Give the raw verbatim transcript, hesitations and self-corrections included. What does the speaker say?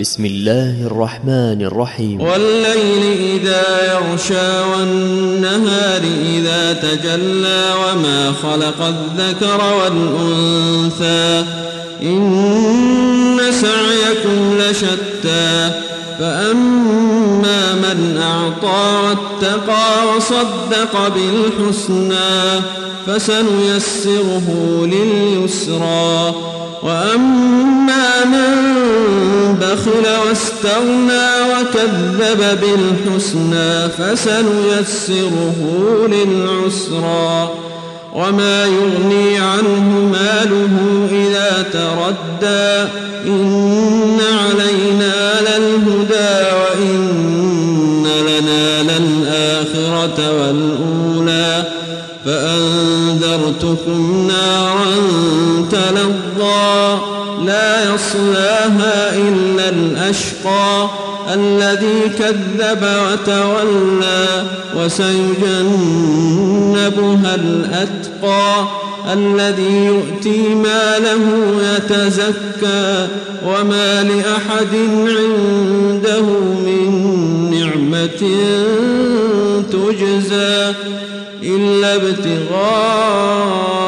بسم الله الرحمن الرحيم. والليل إذا يغشى والنهار إذا تجلى وما خلق الذكر والأنثى إن سعيكم لشتى فأما من أعطى واتقى وصدق بالحسنى فسنيسره لليسرى وأما من بخل واستغنى وكذب بالحسنى فسنيسره للعسرى وما يغني عنه ماله إذا تردى إن علينا للهدى وإن لنا للآخرة والأولى فأنذرتكم نارا تلظى لا يصلاها إلا الأشقى الذي كذب وتولى وسيجنبها الأتقى الذي يؤتي ماله يتزكى وما لأحد عنده من نعمة تجزى إلا ابتغاء